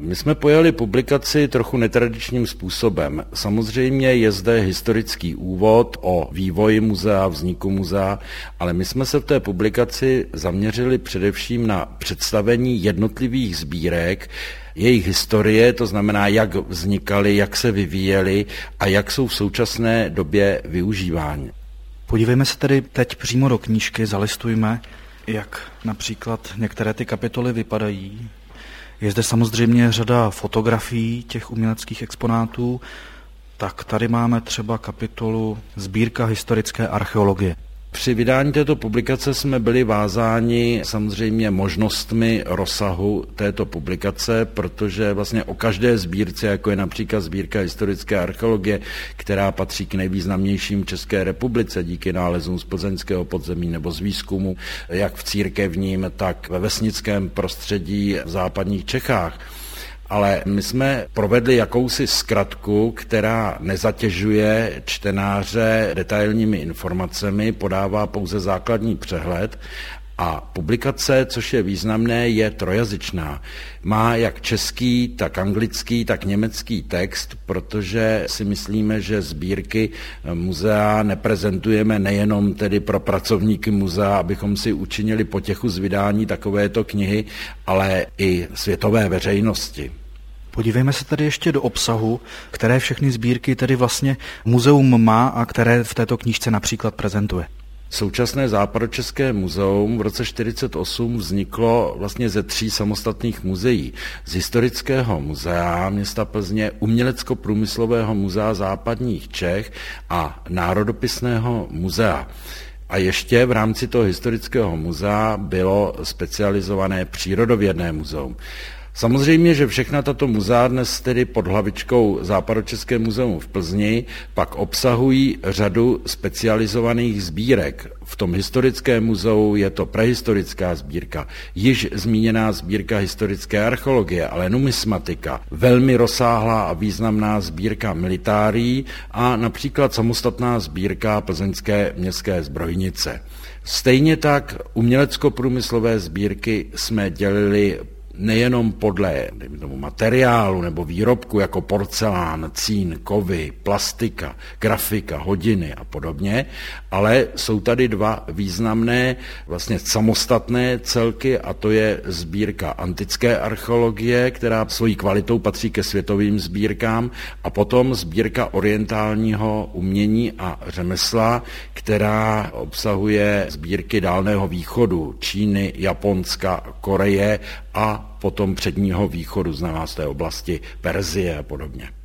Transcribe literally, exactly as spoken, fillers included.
My jsme pojali publikaci trochu netradičním způsobem. Samozřejmě je zde historický úvod o vývoji muzea, vzniku muzea, ale my jsme se v té publikaci zaměřili především na představení jednotlivých sbírek, jejich historie, to znamená, jak vznikaly, jak se vyvíjely a jak jsou v současné době využívány. Podívejme se tedy teď přímo do knížky, zalistujme, jak například některé ty kapitoly vypadají. Je zde samozřejmě řada fotografií těch uměleckých exponátů, tak tady máme třeba kapitolu Sbírka historické archeologie. Při vydání této publikace jsme byli vázáni samozřejmě možnostmi rozsahu této publikace, protože vlastně o každé sbírce, jako je například Sbírka historické archeologie, která patří k nejvýznamnějším v České republice díky nálezům z plzeňského podzemí nebo z výzkumu, jak v církevním, tak ve vesnickém prostředí v západních Čechách. Ale my jsme provedli jakousi zkratku, která nezatěžuje čtenáře detailními informacemi, podává pouze základní přehled a publikace, což je významné, je trojazyčná. Má jak český, tak anglický, tak německý text, protože si myslíme, že sbírky muzea neprezentujeme nejenom tedy pro pracovníky muzea, abychom si učinili potěchu z vydání takovéto knihy, ale i světové veřejnosti. Podívejme se tady ještě do obsahu, které všechny sbírky tedy vlastně muzeum má a které v této knížce například prezentuje. Současné Západočeské muzeum v roce čtyřicet osm vzniklo vlastně ze tří samostatných muzeí. Z Historického muzea města Plzně, Umělecko-průmyslového muzea západních Čech a Národopisného muzea. A ještě v rámci toho Historického muzea bylo specializované Přírodovědné muzeum. Samozřejmě, že všechna tato muzea dnes tedy pod hlavičkou Západočeské muzeum v Plzni pak obsahují řadu specializovaných sbírek. V tom Historickém muzeu je to prehistorická sbírka, již zmíněná sbírka historické archeologie, ale numismatika, velmi rozsáhlá a významná sbírka militárií a například samostatná sbírka plzeňské městské zbrojnice. Stejně tak umělecko-průmyslové sbírky jsme dělili nejenom podle tomu materiálu nebo výrobku jako porcelán, cín, kovy, plastika, grafika, hodiny a podobně, ale jsou tady dva významné vlastně samostatné celky a to je sbírka antické archeologie, která svojí kvalitou patří ke světovým sbírkám a potom sbírka orientálního umění a řemesla, která obsahuje sbírky Dálného východu, Číny, Japonska, Koreje a potom Předního východu, znamená z té oblasti Perzie a podobně.